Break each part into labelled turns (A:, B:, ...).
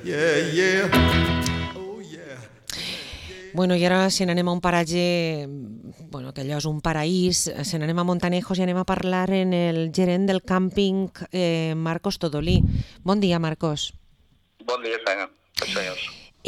A: Yeah, yeah. Oh, yeah.
B: Bueno, i ara se n'anem a un paratge, bueno, que allò és un paraís, se n'anem a Montanejos i anem a parlar en el gerent del càmping, Marcos Todolí. Bon dia, Marcos.
C: Buen día, señores.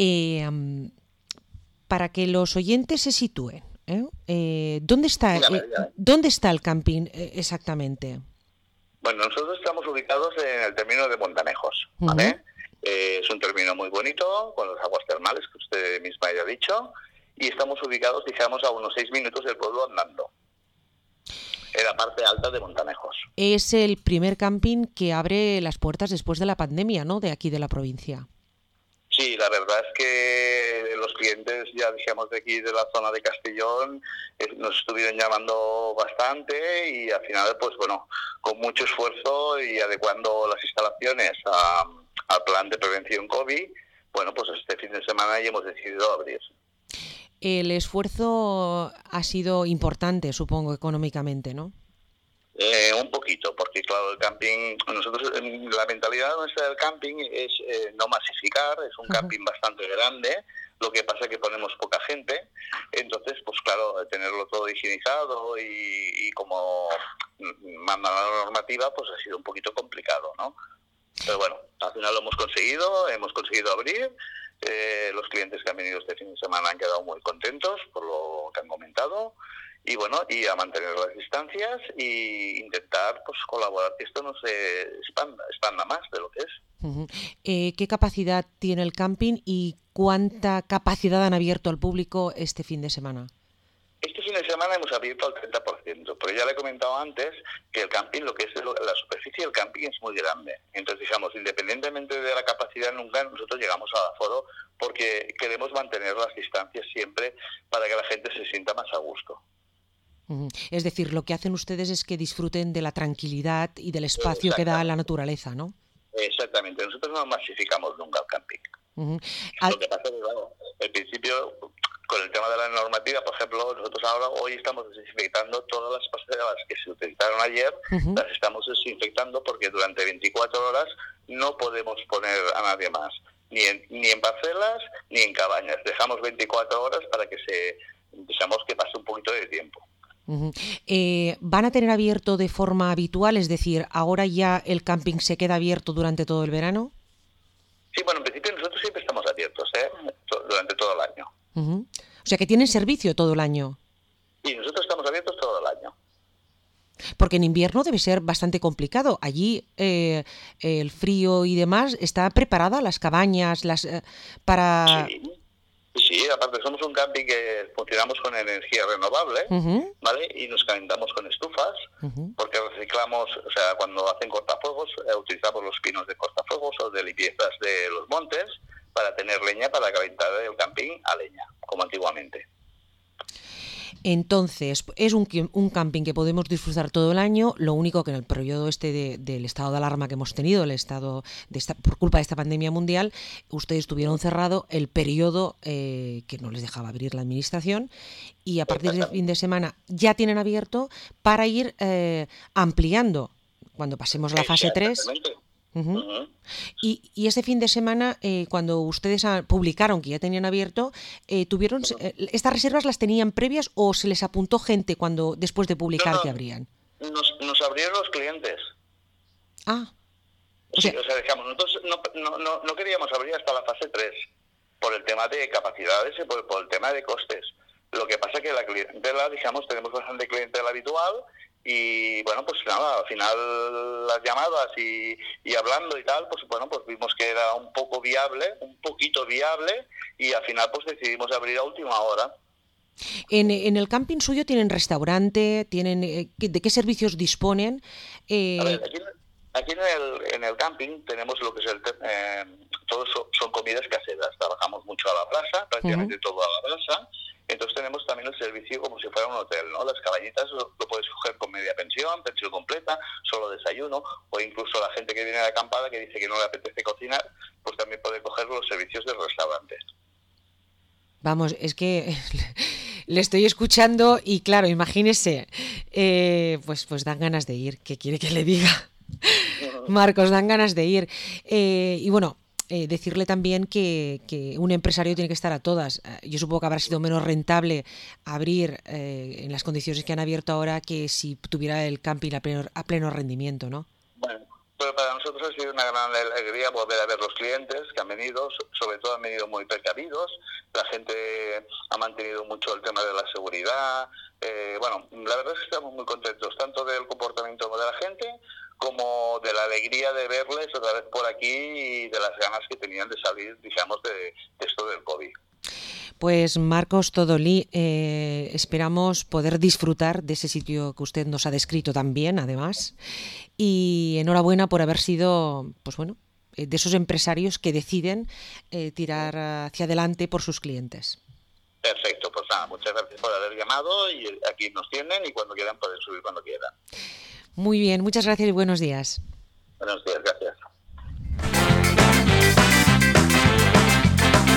B: Para que los oyentes se sitúen, ¿dónde está el camping exactamente?
C: Bueno, nosotros estamos ubicados en el término de Montanejos, ¿vale? Es un término muy bonito, con las aguas termales, que usted misma ya ha dicho, y estamos ubicados, digamos, a unos 6 minutos del pueblo andando, en la parte alta de Montanejos.
B: Es el primer camping que abre las puertas después de la pandemia, ¿no?, de aquí de la provincia.
C: Sí, la verdad es que los clientes, ya dijimos, de aquí de la zona de Castellón, nos estuvieron llamando bastante y al final, pues bueno, con mucho esfuerzo y adecuando las instalaciones al plan de prevención COVID, bueno, pues este fin de semana ya hemos decidido abrir.
B: El esfuerzo ha sido importante, supongo, económicamente, ¿no?
C: Un poquito, porque claro, el camping, nosotros, la mentalidad nuestra del camping es no masificar, es un camping bastante grande, lo que pasa es que ponemos poca gente, entonces pues claro, tenerlo todo higienizado y como manda la normativa, pues ha sido un poquito complicado, ¿no? Pero bueno, al final lo hemos conseguido abrir. Los clientes que han venido este fin de semana han quedado muy contentos por lo que han comentado. Y bueno, y a mantener las distancias e intentar pues colaborar que esto no se expanda más de lo que es.
B: ¿Qué capacidad tiene el camping y cuánta capacidad han abierto al público este fin de semana?
C: Este fin de semana hemos abierto al 30%, pero ya le he comentado antes que el camping, lo que es la superficie del camping es muy grande. Entonces, digamos, independientemente de la capacidad, nunca nosotros llegamos al aforo porque queremos mantener las distancias siempre para que la gente se sienta más a gusto.
B: Es decir, lo que hacen ustedes es que disfruten de la tranquilidad y del espacio que da la naturaleza, ¿no?
C: Exactamente. Nosotros no masificamos nunca el camping. Lo que pasa es que, claro, al principio, con el tema de la normativa, por ejemplo, nosotros ahora hoy estamos desinfectando todas las pasarelas que se utilizaron ayer, las estamos desinfectando porque durante 24 horas no podemos poner a nadie más, ni en parcelas ni en cabañas. Dejamos 24 horas para que dejamos que pase un poquito de tiempo.
B: ¿Van a tener abierto de forma habitual? Es decir, ¿ahora ya el camping se queda abierto durante todo el verano?
C: Sí, bueno, en principio nosotros siempre estamos abiertos, durante todo el año.
B: O sea que tienen servicio todo el año.
C: Y nosotros estamos abiertos todo el año.
B: Porque en invierno debe ser bastante complicado. Allí el frío y demás, ¿está preparada las cabañas para...?
C: Sí, aparte somos un camping que funcionamos con energía renovable, ¿vale? Y nos calentamos con estufas, porque reciclamos, o sea, cuando hacen cortafuegos, utilizamos los pinos de cortafuegos o de limpiezas de los montes para tener leña para calentar el camping a leña, como antiguamente.
B: Entonces, es un camping que podemos disfrutar todo el año, lo único que en el periodo del estado de alarma que hemos tenido, por culpa de esta pandemia mundial, ustedes tuvieron cerrado el periodo que no les dejaba abrir la administración y a partir del fin de semana ya tienen abierto para ir ampliando cuando pasemos a la fase 3. Y este fin de semana, cuando ustedes publicaron que ya tenían abierto, ¿estas reservas las tenían previas o se les apuntó gente después de publicar que abrían?
C: Nos abrieron los clientes.
B: O sea,
C: digamos, nosotros no queríamos abrir hasta la fase 3 por el tema de capacidades y por el tema de costes. Lo que pasa es que la clientela, digamos, tenemos bastante clientela habitual. Y bueno, pues nada, al final las llamadas y hablando y tal, pues bueno, pues vimos que era un poquito viable y al final pues decidimos abrir a última hora.
B: En el camping suyo tienen restaurante, ¿de qué servicios disponen?
C: A ver, aquí en el camping tenemos lo que es todos son comidas caseras, trabajamos mucho a la brasa, prácticamente todo a la brasa. Entonces tenemos también el servicio como si fuera un hotel, ¿no? Las cabañitas lo puedes coger con media pensión completa, solo desayuno, o incluso la gente que viene de acampada que dice que no le apetece cocinar, pues también puede coger los servicios del restaurante.
B: Vamos, es que le estoy escuchando y claro, imagínese, pues dan ganas de ir, ¿qué quiere que le diga? Marcos, dan ganas de ir. Y bueno, decirle también que un empresario tiene que estar a todas. Yo supongo que habrá sido menos rentable abrir en las condiciones que han abierto ahora que si tuviera el camping a pleno rendimiento, ¿no?
C: Bueno, pero para nosotros ha sido una gran alegría volver a ver los clientes que han venido, sobre todo han venido muy precavidos, la gente ha mantenido mucho el tema de la seguridad, bueno, la verdad es que estamos muy contentos, tanto del comportamiento de la gente como de la alegría de verles otra vez por aquí y de las ganas que tenían de salir, digamos, de esto del COVID.
B: Pues Marcos Todolí, esperamos poder disfrutar de ese sitio que usted nos ha descrito tan bien, además, y enhorabuena por haber sido, pues bueno, de esos empresarios que deciden tirar hacia adelante por sus clientes.
C: Perfecto, pues nada, muchas gracias por haber llamado y aquí nos tienen y cuando quieran pueden subir cuando quieran.
B: Muy bien, muchas gracias y buenos días.
C: Buenos días, gracias.